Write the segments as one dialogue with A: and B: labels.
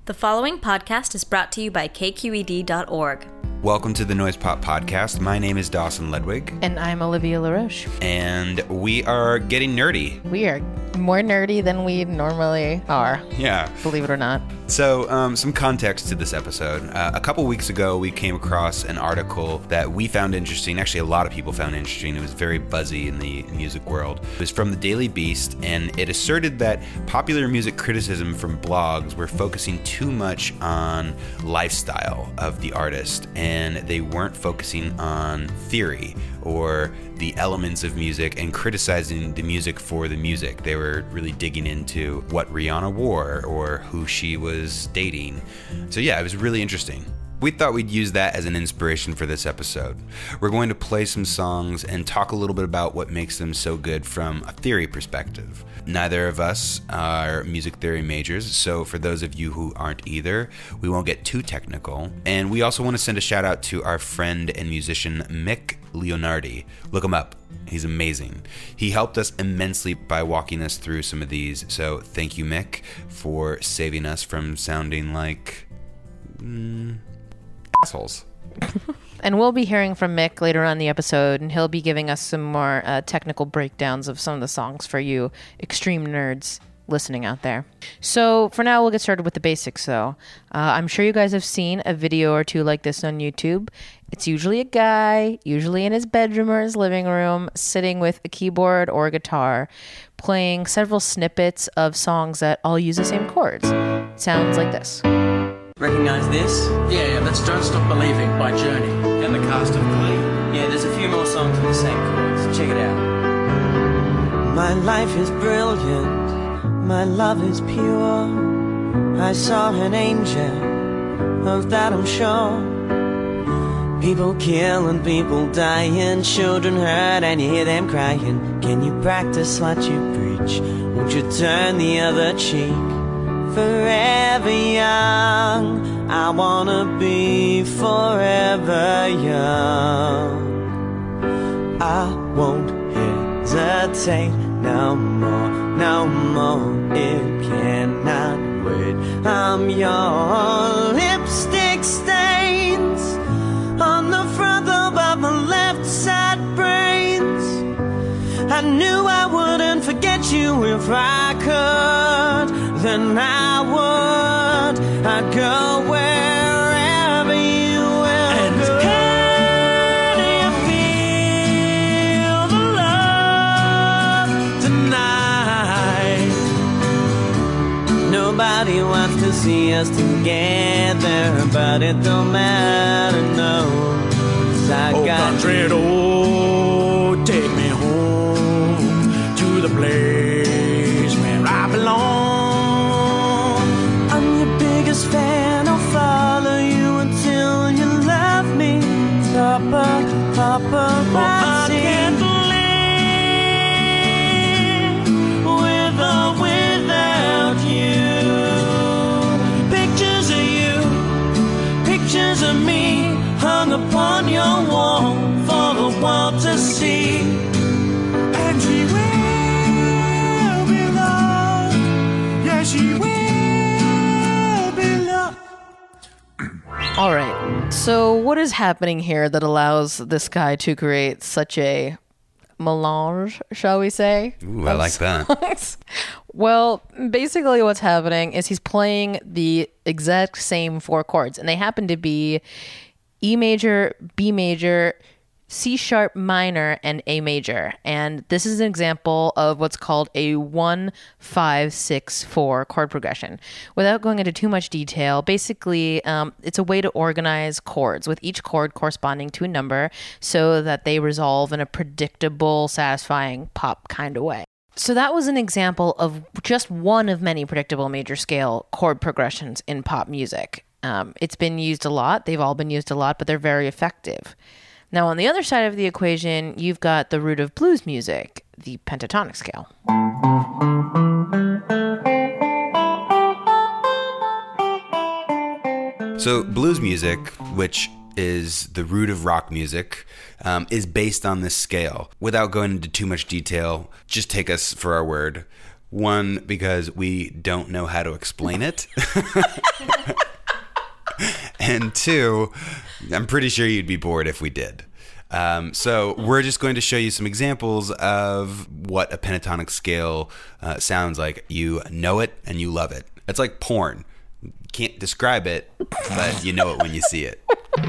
A: The following podcast is brought to you by kqed.org.
B: Welcome to the Noise Pop Podcast. My name is Dawson Ledwig.
C: And I'm Olivia LaRoche.
B: And we are getting nerdy.
C: We are more nerdy than we normally are.
B: Yeah.
C: Believe it or not.
B: So, some context to this episode. A couple weeks ago, we came across an article that we found interesting. Actually, a lot of people found interesting. It was very buzzy in the music world. It was from the Daily Beast, and it asserted that popular music criticism from blogs were focusing too much on lifestyle of the artist, and they weren't focusing on theory or the elements of music and criticizing the music for the music. They were really digging into what Rihanna wore or who she was dating. So yeah, it was really interesting. We thought we'd use that as an inspiration for this episode. We're going to play some songs and talk a little bit about what makes them so good from a theory perspective. Neither of us are music theory majors, so for those of you who aren't either, we won't get too technical. And we also want to send a shout out to our friend and musician Mick Leonardi. Look him up. He's amazing. He helped us immensely by walking us through some of these, so thank you, Mick, for saving us from sounding like assholes.
C: And we'll be hearing from Mick later on in the episode, and he'll be giving us some more technical breakdowns of some of the songs for you extreme nerds listening out there. So for now, we'll get started with the basics, though. I'm sure you guys have seen a video or two like this on YouTube. It's usually a guy, usually in his bedroom or his living room, sitting with a keyboard or a guitar, playing several snippets of songs that all use the same chords. It sounds like this.
D: Recognize this?
E: Yeah, that's Don't Stop Believing by Journey.
D: And the cast of Glee.
E: Yeah, there's a few more songs with the same chords. Check it out.
F: My life is brilliant, my love is pure. I saw an angel, of that I'm sure. People kill and people dying, children hurt and you hear them crying. Can you practice what you preach? Won't you turn the other cheek? Forever young, I wanna be forever young. I won't hesitate no more, no more. It cannot wait. I'm your lipstick stains on the front of my left side brains. I knew I wouldn't forget you if I could. Then I would. I'd go wherever you will. And go. Can you feel the love tonight? Nobody wants to see us together, but it don't matter, no. 'Cause I got
E: country road, take me home to the place where I belong.
F: Fan, I'll follow you until you love me. Paparazzi. I can't live with or without you. Pictures of you, pictures of me, hung upon your wall for the world to see. And she will be loved. Yeah, she will.
C: All right, so what is happening here that allows this guy to create such a melange, shall we say?
B: Ooh, I like that.
C: Well, basically what's happening is he's playing the exact same four chords, and they happen to be E major, B major, C sharp minor, and A major. And this is an example of what's called a 1-5-6-4 chord progression. Without going into too much detail, basically it's a way to organize chords, with each chord corresponding to a number so that they resolve in a predictable, satisfying pop kind of way. So that was an example of just one of many predictable major scale chord progressions in pop music. It's been used a lot. They've all been used a lot, but they're very effective. Now, on the other side of the equation, you've got the root of blues music, the pentatonic scale.
B: So blues music, which is the root of rock music, is based on this scale. Without going into too much detail, just take us for our word. One, because we don't know how to explain it. two, I'm pretty sure you'd be bored if we did. So we're just going to show you some examples of what a pentatonic scale sounds like. You know it and you love it. It's like porn. You can't describe it, but you know it when you see it.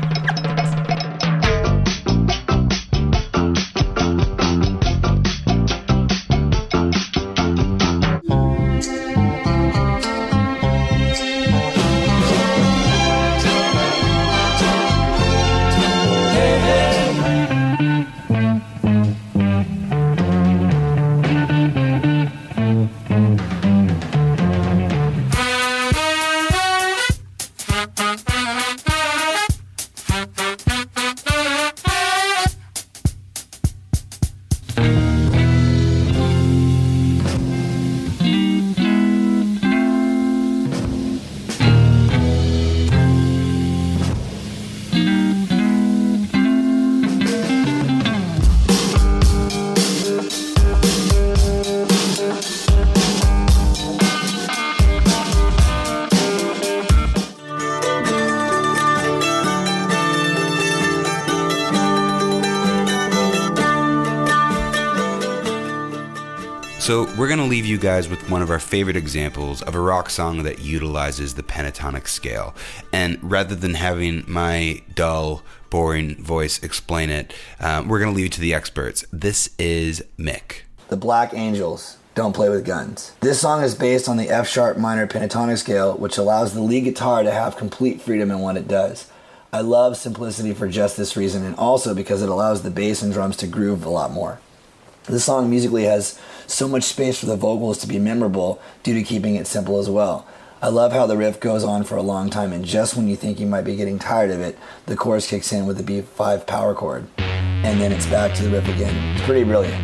B: So we're going to leave you guys with one of our favorite examples of a rock song that utilizes the pentatonic scale. And rather than having my dull, boring voice explain it, we're going to leave it to the experts. This is Mick.
G: The Black Angels, Don't Play With Guns. This song is based on the F-sharp minor pentatonic scale, which allows the lead guitar to have complete freedom in what it does. I love simplicity for just this reason, and also because it allows the bass and drums to groove a lot more. This song musically has so much space for the vocals to be memorable due to keeping it simple as well. I love how the riff goes on for a long time, and just when you think you might be getting tired of it, the chorus kicks in with the B5 power chord, and then it's back to the riff again. It's pretty brilliant.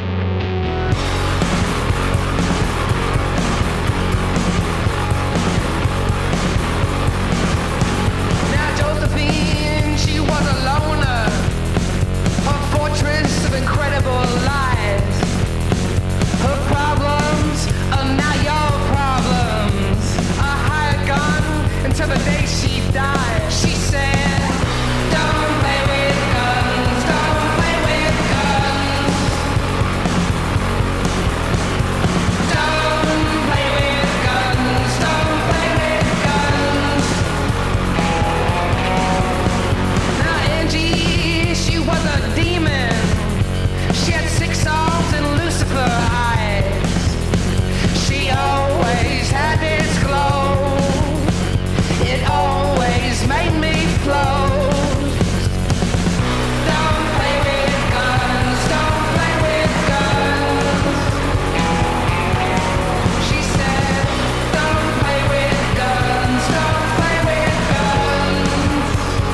H: Now Josephine, she was a loner, a fortress of incredible lies. Her problems are now your problems. A hired gun until the day she died. She said, don't play with guns, don't play with guns. Don't play with guns, don't play with guns. Now Angie, she was a demon. She had 6 arms and Lucifer eyes. She always had this glow. It always made me float. Don't play with guns, don't play with guns. She said, don't play with guns, don't play with guns.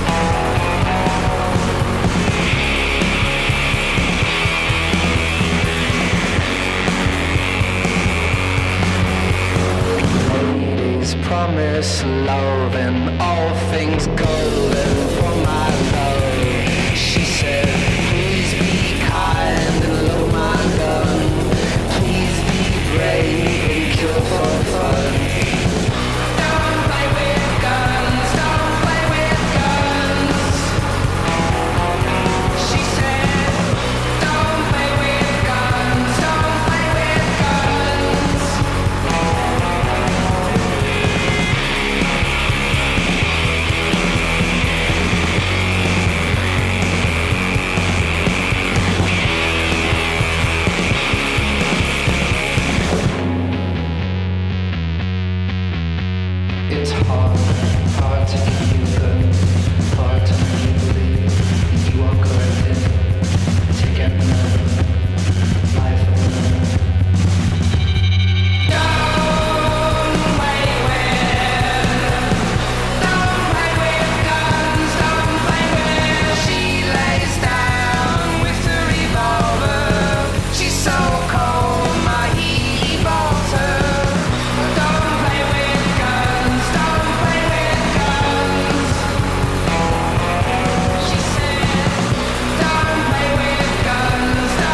H: Ladies promise love and all things golden for my love. She said, please be kind and load my gun. Please be brave and kill for fun. Don't play with guns, don't play with guns. She said, don't play with guns, don't play with guns. It's hard to keep you good, hard to make you believe you are corrected to get another life of another. Don't play with guns, don't play with. She lays down with the revolver. She's so cold, my heat evolves her. Don't play with guns, don't play with guns. She said, don't play with guns, don't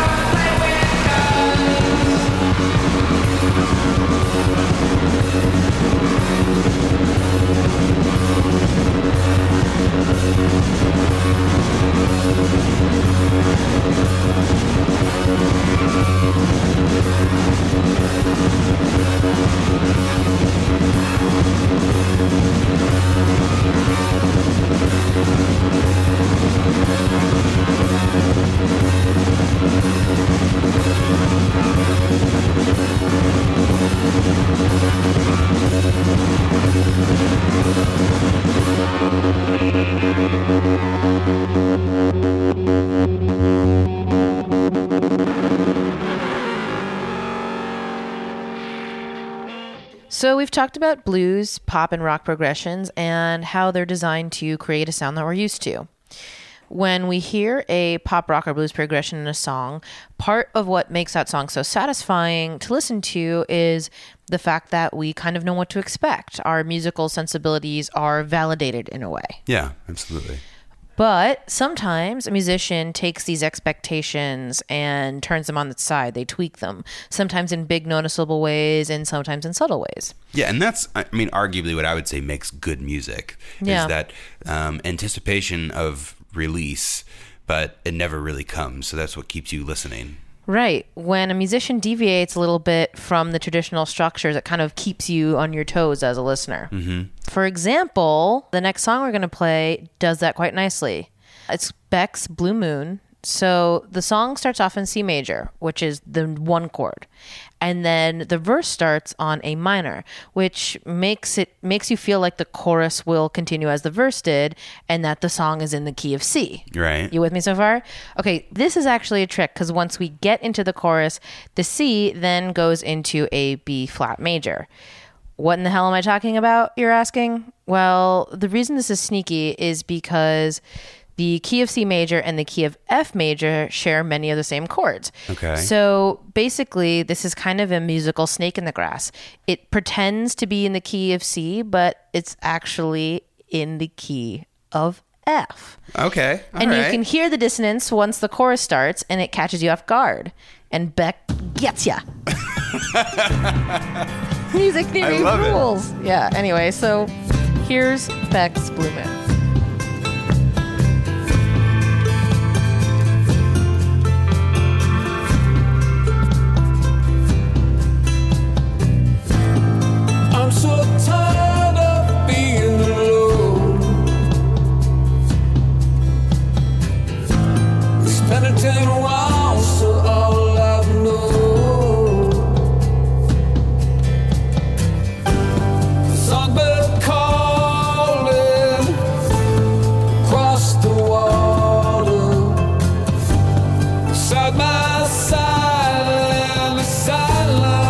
C: So we've talked about blues, pop, and rock progressions and how they're designed to create a sound that we're used to. When we hear a pop, rock, or blues progression in a song, part of what makes that song so satisfying to listen to is the fact that we kind of know what to expect. Our musical sensibilities are validated in a way.
B: Yeah, absolutely.
C: But sometimes a musician takes these expectations and turns them on its side. They tweak them, sometimes in big noticeable ways and sometimes in subtle ways.
B: Yeah, and that's, I mean, arguably what I would say makes good music is that anticipation of release, but it never really comes. So that's what keeps you listening.
C: Right. When a musician deviates a little bit from the traditional structures, it kind of keeps you on your toes as a listener. Mm-hmm. For example, the next song we're going to play does that quite nicely. It's Beck's Blue Moon. So the song starts off in C major, which is the one chord. And then the verse starts on A minor, which makes you feel like the chorus will continue as the verse did and that the song is in the key of C.
B: Right.
C: You with me so far? Okay, this is actually a trick because once we get into the chorus, the C then goes into a B flat major. What in the hell am I talking about, you're asking? Well, the reason this is sneaky is because the key of C major and the key of F major share many of the same chords.
B: Okay.
C: So basically, this is kind of a musical snake in the grass. It pretends to be in the key of C, but it's actually in the key of F.
B: Okay. All
C: and
B: right.
C: you can hear the dissonance once the chorus starts, and it catches you off guard. And Beck gets ya. Music theory rules. Yeah, anyway, so here's Beck's Blue Moon.
E: I'm so tired of being alone. Spent a 10 while, so all I've known. Songbird calling across the water, side by side, and the silence.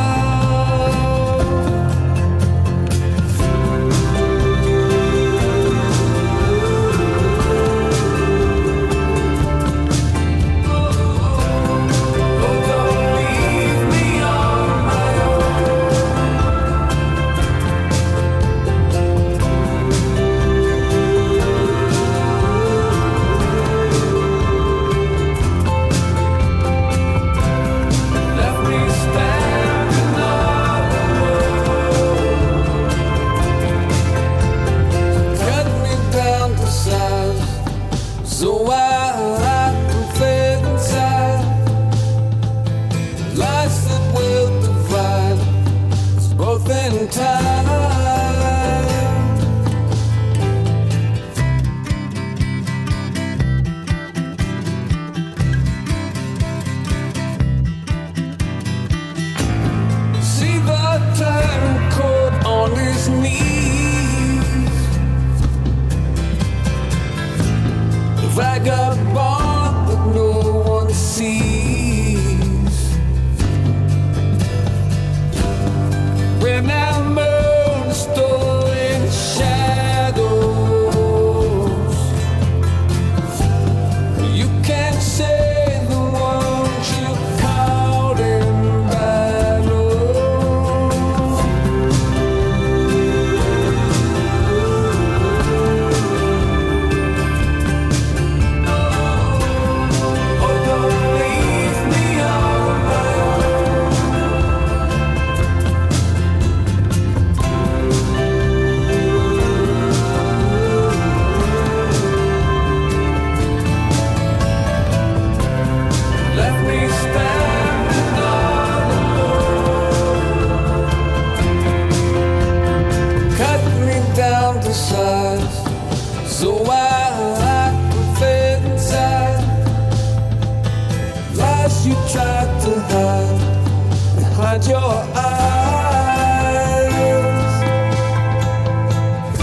E: So I can fade inside. Lies that will divide us both in time. See the time caught on his knees. Vagabond that no one sees. Remember the story in the shadows. You can't say the ones you caught in battle. So I can fade inside. Lies you tried to hide behind your eyes.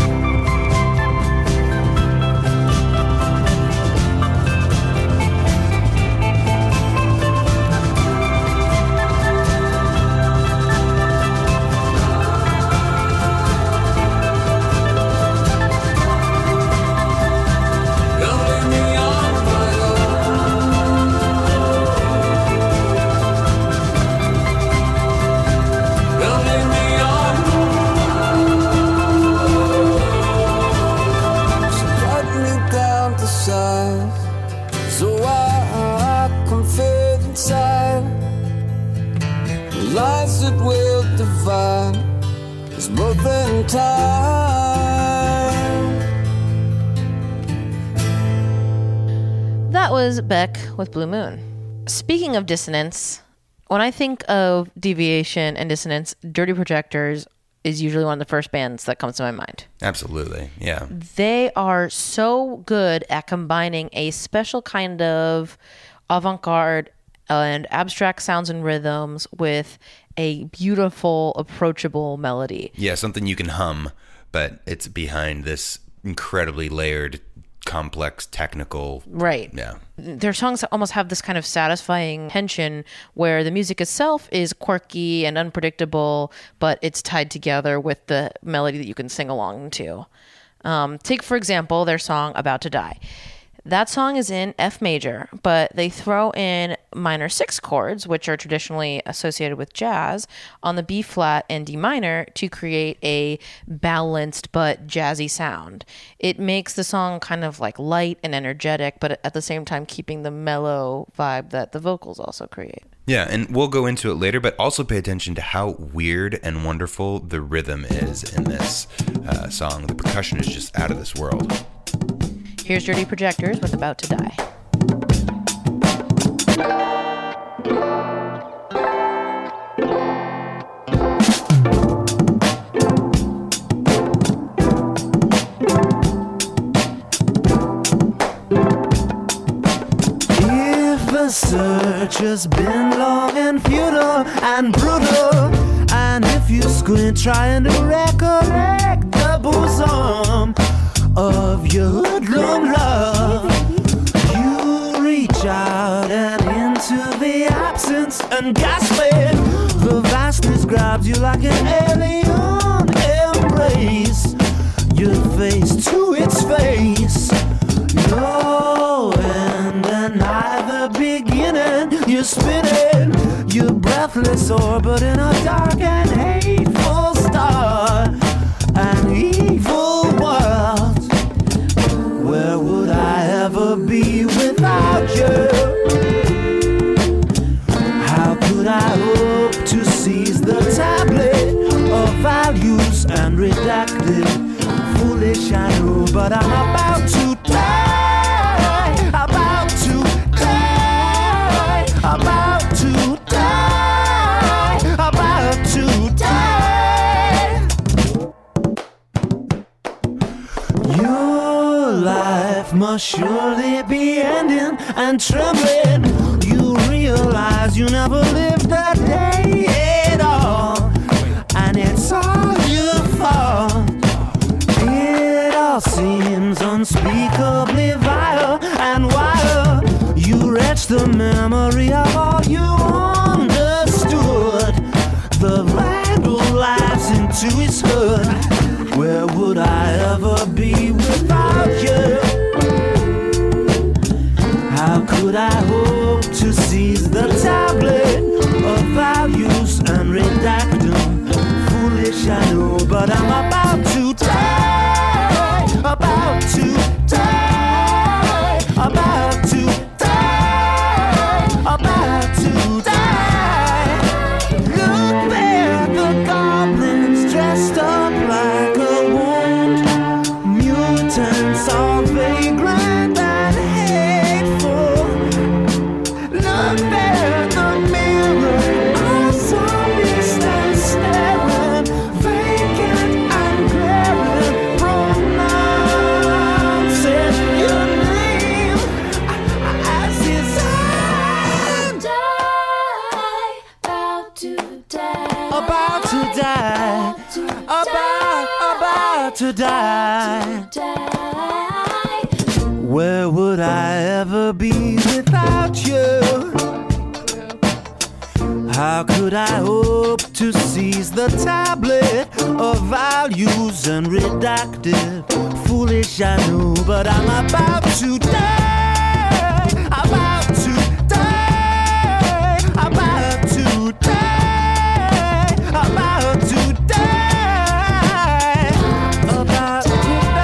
C: was Beck with Blue Moon. Speaking of dissonance, when I think of deviation and dissonance, Dirty Projectors is usually one of the first bands that comes to my mind.
B: Absolutely, yeah.
C: They are so good at combining a special kind of avant-garde and abstract sounds and rhythms with a beautiful, approachable melody.
B: Yeah, something you can hum, but it's behind this incredibly layered, complex, technical...
C: Right.
B: Yeah.
C: Their songs almost have this kind of satisfying tension where the music itself is quirky and unpredictable, but it's tied together with the melody that you can sing along to. Take, for example, their song About to Die. That song is in F major, but they throw in minor 6 chords, which are traditionally associated with jazz, on the B flat and D minor to create a balanced but jazzy sound. It makes the song kind of like light and energetic, but at the same time keeping the mellow vibe that the vocals also create.
B: Yeah, and we'll go into it later, but also pay attention to how weird and wonderful the rhythm is in this song. The percussion is just out of this world.
C: Here's Dirty Projectors with About to Die.
F: If the search has been long and futile and brutal, and if you squint trying to recollect the bosom of your hoodlum love, you reach out and into the absence and gasping, the vastness grabs you like an alien embrace, your face to its face, no end and neither beginning, you're spinning, your breathless orbit in a dark and hateful star, an evil world. Where would I ever be without you? How could I hope to seize the tablet of values and redact it? Foolish I know, but I'm about to die. About to die. About to die. About to die. Your life must surely be ending and trembling. You realize you never lived that day at all, and it's all your fault. It all seems unspeakably vile and wild. You wretch the memory of all you understood. The vandal laughs into his hood. Where would I ever be without you? How could I hope to seize the tablet of values and redact them? Foolish I know, but I'm about to die. About to die. About to die. About to die. Look there, the goblins dressed up like a wound. Mutants all vagrant and hateful. Look there, the mirror. Our zombies stand staring, vacant and glaring, pronouncing your name as his hand.
I: About to die.
F: About to die. About to die. Where would I ever be without you? How could I hope to seize the tablet of values and redact it? Foolish I know, but I'm about to die. About to die. About to die. About to die. About to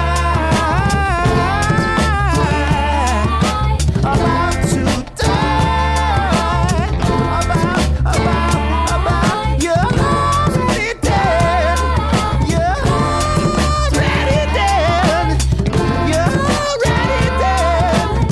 F: die. About to die. About. You're already dead. You're already dead. You're already dead.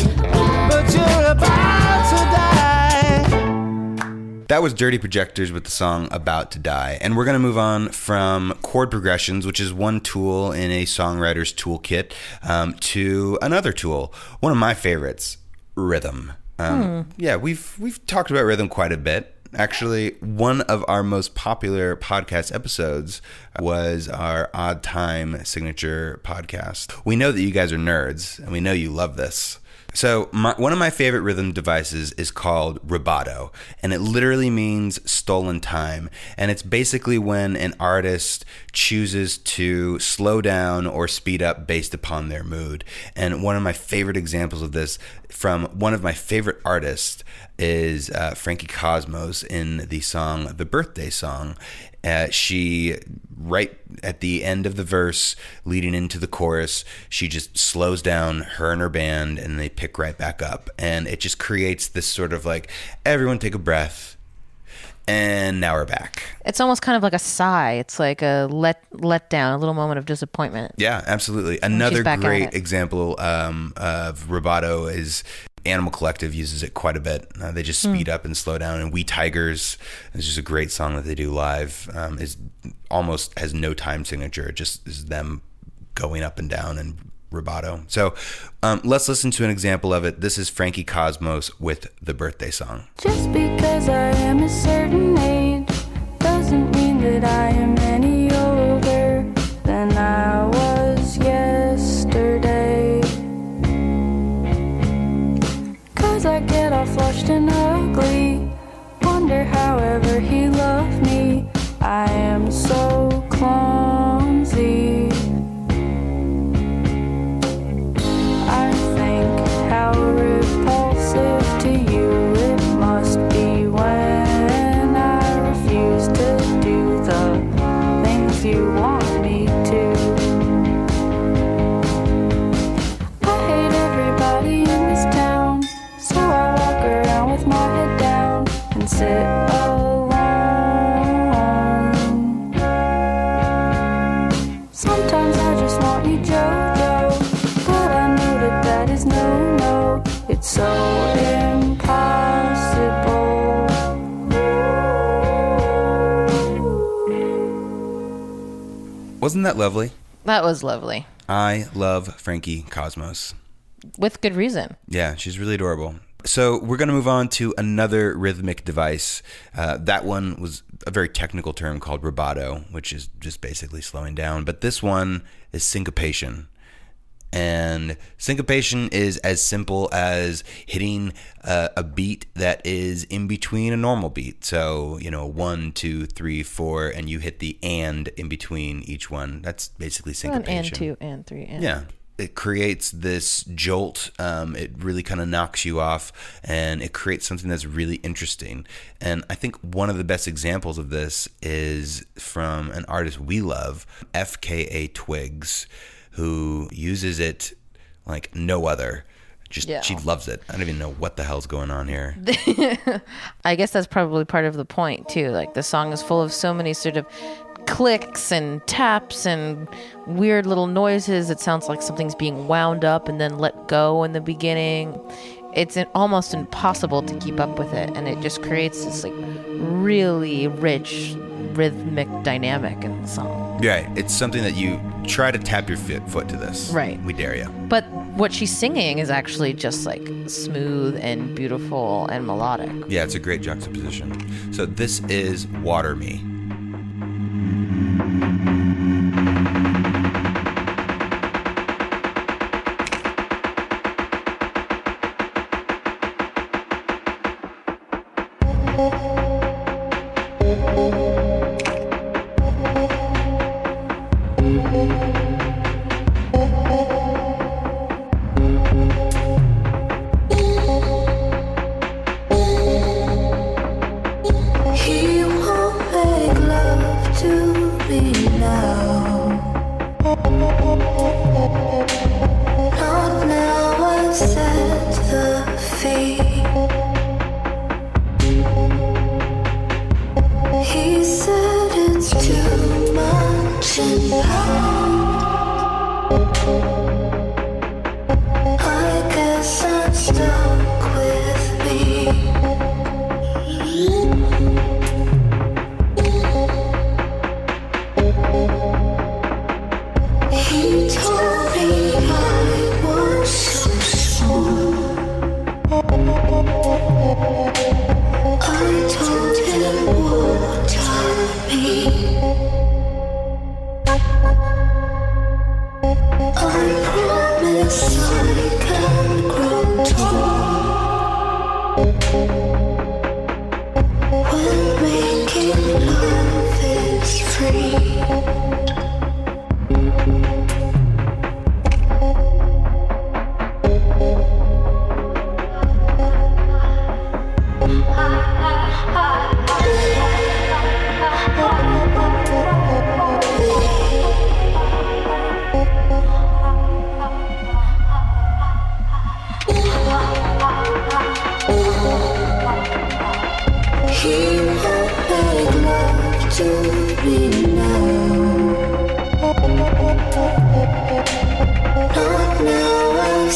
B: That was Dirty Projectors with the song About to Die. And we're going to move on from chord progressions, which is one tool in a songwriter's toolkit, to another tool. One of my favorites, rhythm. Yeah, we've talked about rhythm quite a bit. Actually, one of our most popular podcast episodes was our Odd Time signature podcast. We know that you guys are nerds, and we know you love this. So one of my favorite rhythm devices is called rubato, and it literally means stolen time. And it's basically when an artist chooses to slow down or speed up based upon their mood. And one of my favorite examples of this from one of my favorite artists is Frankie Cosmos in the song The Birthday Song. She, right at the end of the verse leading into the chorus, she just slows down, her and her band, and they pick right back up. And it just creates this sort of like, everyone take a breath, and now we're back.
C: It's almost kind of like a sigh. It's like a let down, a little moment of disappointment.
B: Yeah, absolutely. Another great example of rubato is Animal Collective uses it quite a bit. They just speed up and slow down. And We Tigers is just a great song that they do live. Is almost has no time signature. It just is them going up and down and rubato. So let's listen to an example of it. This is Frankie Cosmos with The Birthday Song.
I: Just because I am a certain age doesn't mean that I am any older than I was yesterday. 'Cause I get all flushed and ugly, wonder how ever he loved me. I am so clumsy. I think how repulsive to you it must be when I refuse to do the things you want me to. I hate everybody in this town, so I walk around with my head down and sit alone. Sometimes I just want you, JoJo, but I know that that is no. It's so impossible.
B: Wasn't that lovely?
C: That was lovely.
B: I love Frankie Cosmos.
C: With good reason.
B: Yeah, she's really adorable. So we're going to move on to another rhythmic device. That one was a very technical term called rubato, which is just basically slowing down. But this one is syncopation. And syncopation is as simple as hitting a beat that is in between a normal beat. So, 1, 2, 3, 4, and you hit the and in between each one. That's basically syncopation.
C: 1 and 2 and 3 and.
B: Yeah. It creates this jolt. It really kind of knocks you off, and it creates something that's really interesting. And I think one of the best examples of this is from an artist we love, FKA Twigs, who uses it like no other. She loves it. I don't even know what the hell's going on here.
C: I guess that's probably part of the point too. Like the song is full of so many sort of clicks and taps and weird little noises. It sounds like something's being wound up and then let go in the beginning. It's almost impossible to keep up with it, and it just creates this like really rich rhythmic dynamic in the song.
B: Right. It's something that you try to tap your foot to this.
C: Right.
B: We dare you.
C: But what she's singing is actually just like smooth and beautiful and melodic.
B: Yeah, it's a great juxtaposition. So this is Water Me.
I: He won't make love to me now. Not now, I set the fate.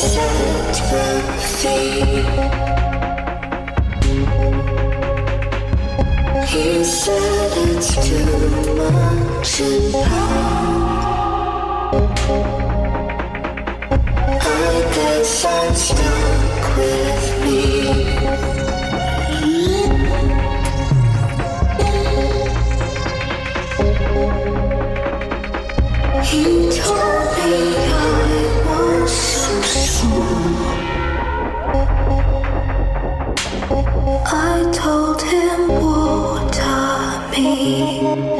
J: set them free. He said it's too much in power. I guess I'm stuck with me. He told me I was so small. I told him water me.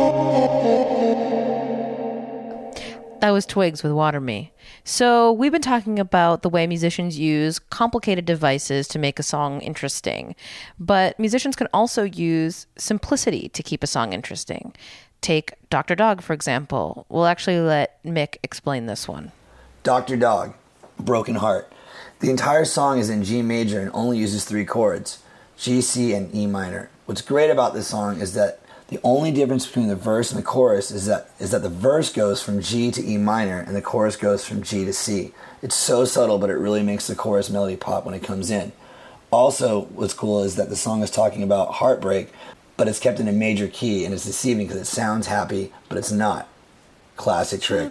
C: That was Twigs with Water Me. So we've been talking about the way musicians use complicated devices to make a song interesting. But musicians can also use simplicity to keep a song interesting. Take Dr. Dog, for example. We'll actually let Mick explain this one.
G: Dr. Dog, Broken Heart. The entire song is in G major and only uses 3 chords, G, C, and E minor. What's great about this song is that the only difference between the verse and the chorus is that the verse goes from G to E minor and the chorus goes from G to C. It's so subtle, but it really makes the chorus melody pop when it comes in. Also, what's cool is that the song is talking about heartbreak, but it's kept in a major key, and it's deceiving because it sounds happy, but it's not. Classic trick.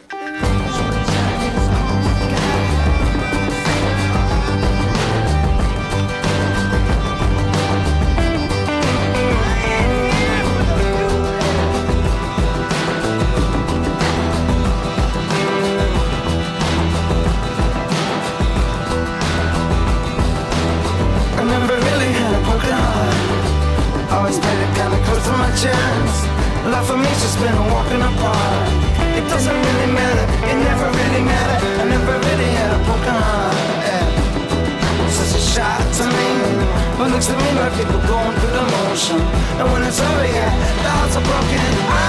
F: Life for me's just been a walking apart. It doesn't really matter, it never really mattered. I never really had a broken heart. Yeah. Such a shock to me, but looks to me like people going through the motion. And when it's over, yeah, the hearts are broken.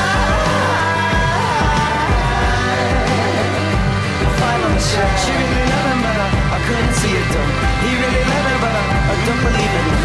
F: Finally, she really loved him, but I couldn't see it though. He really loved her, but I don't believe it.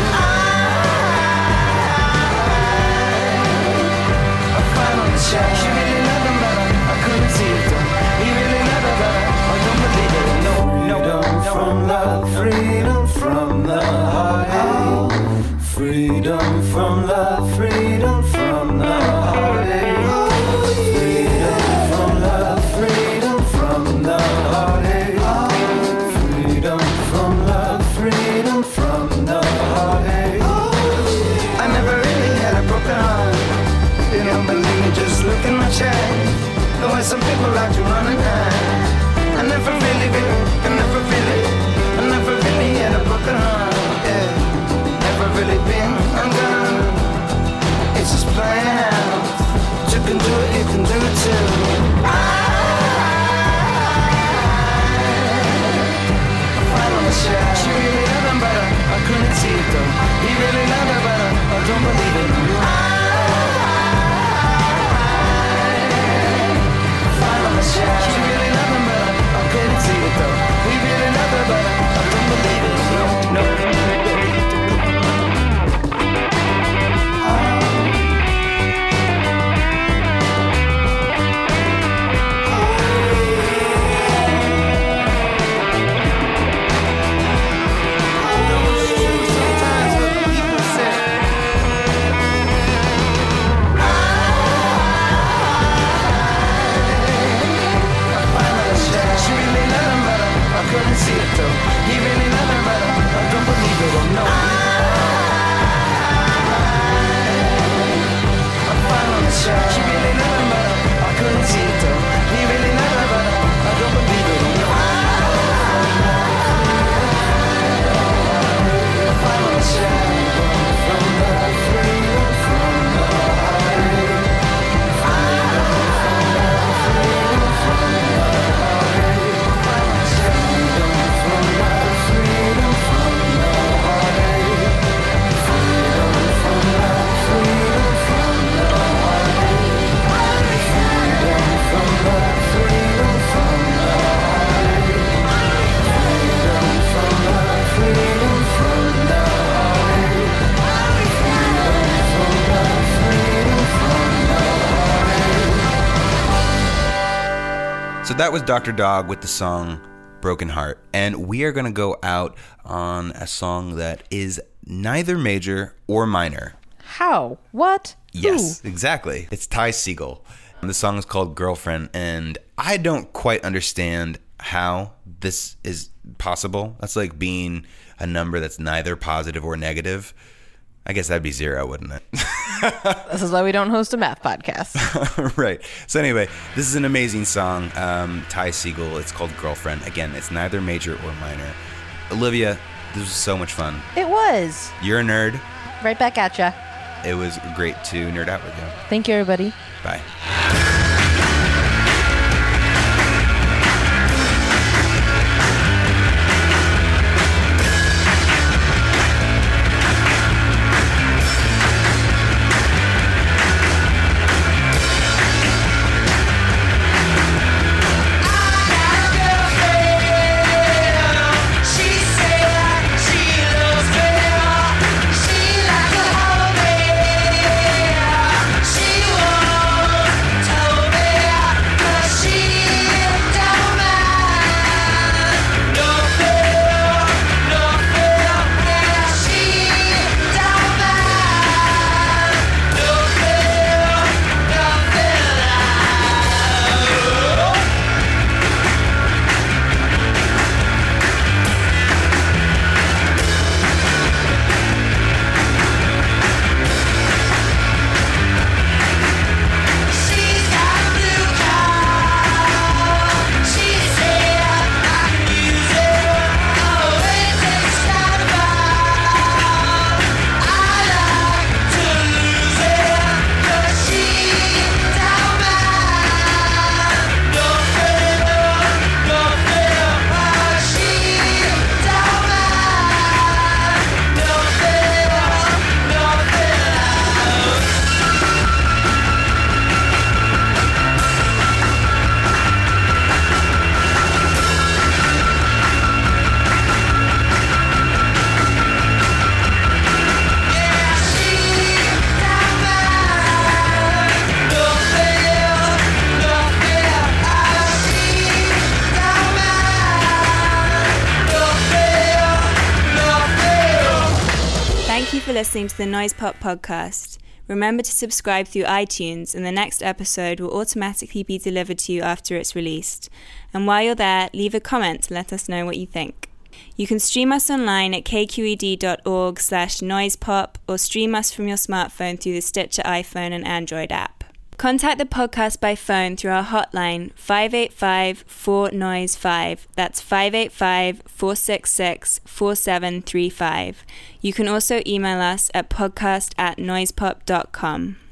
F: She really loved him, but I couldn't see it though. He really loved her, but I don't believe it. No. Freedom from love, freedom from the heartache. Freedom from love, freedom from the heartache. Freedom from love, freedom from the heartache. Freedom from love, freedom from the heartache. I never really had a broken heart. You don't believe me, just look in my chat. The way some people like to run and hide. I never really had a broken heart. Yeah, never really been undone. It's just playing out. You can do it, you can do it too. I finally shot. She really loved him, but I couldn't see it though. He really loved her, but I don't believe it. She really loved him, but I couldn't see it though. He really loved her, but I don't believe it. No. Couldn't see it though. He really loved her, but I don't believe it. Oh no. I finally shot. She really loved him, but I couldn't see it though. He really loved her, but I don't believe it. Oh no. I finally shot. From the freedom, from the heartache. Freedom from the
B: So that was Dr. Dog with the song Broken Heart. And we are going to go out on a song that is neither major or minor.
C: How? What?
B: Yes, exactly. It's Ty Segall. The song is called Girlfriend, and I don't quite understand how this is possible. That's like being a number that's neither positive or negative. I guess that'd be 0, wouldn't it?
C: This is why we don't host a math podcast.
B: Right. So anyway, this is an amazing song. Ty Segall. It's called Girlfriend. Again, it's neither major or minor. Olivia, this was so much fun.
C: It was.
B: You're a nerd.
C: Right back at ya.
B: It was great to nerd out with you.
C: Thank you, everybody.
B: Bye.
K: Thank you for listening to the Noise Pop Podcast. Remember to subscribe through iTunes, and the next episode will automatically be delivered to you after it's released. And while you're there, leave a comment to let us know what you think. You can stream us online at kqed.org/noisepop or stream us from your smartphone through the Stitcher iPhone and Android app. Contact the podcast by phone through our hotline 585-4NOISE5. That's 585-466-4735. You can also email us at podcast@noisepop.com.